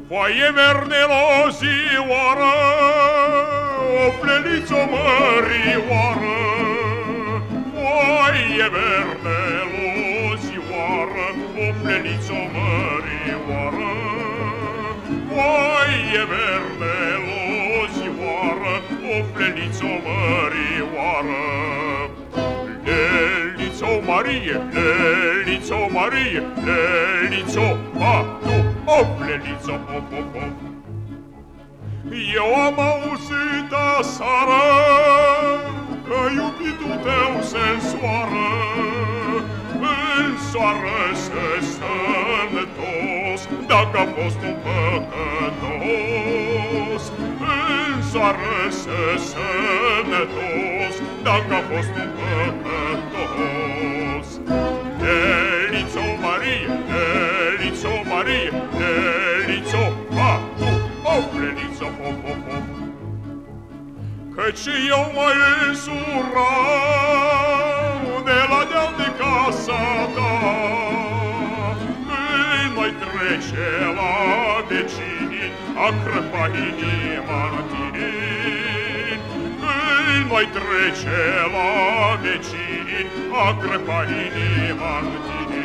Foaie verde lozioară, o fleliță mărioară. Foaie verde lozioară, o fleliță mărioară. Foaie verde lozioară, o fleliță mărioară. Leliță Marie, Leliță Marie, Leliță, tu, o fleliță, hop, hop, hop. Eu am auzit aseară că iubitul tău se însoară, însoară-se sănătos, dacă a fost un păcătos. Însoară-se sănătos, dacă a fost un păcătos. Leliță Marie, Leliță Marie, Leliță, tu, o fleliță, hop, hop, hop. Căci eu mă însuram de la deal de casa ta, când mai trece la vecini, a crăpa inima-n tine. Când mai trece la vecini, a crăpa inima-n tine.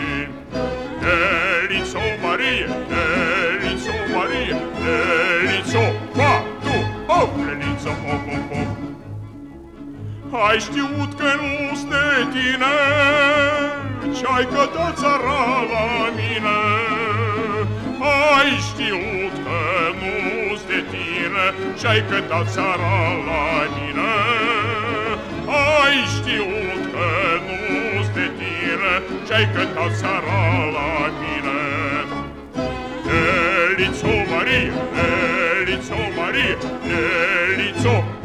Leliță Marie, Leliță Marie, Leliță, tu, o fleliță, hop, hop, hop. Ai știut că nu-s de tine, ce-ai cătat țara la mine. Ai știut că nu-s de tine, ce-ai cătat țara la mine. Ai știut că nu-s de tine, ce-ai cătat țara la mine. Leliță Marie, Leliță Marie, Leliță,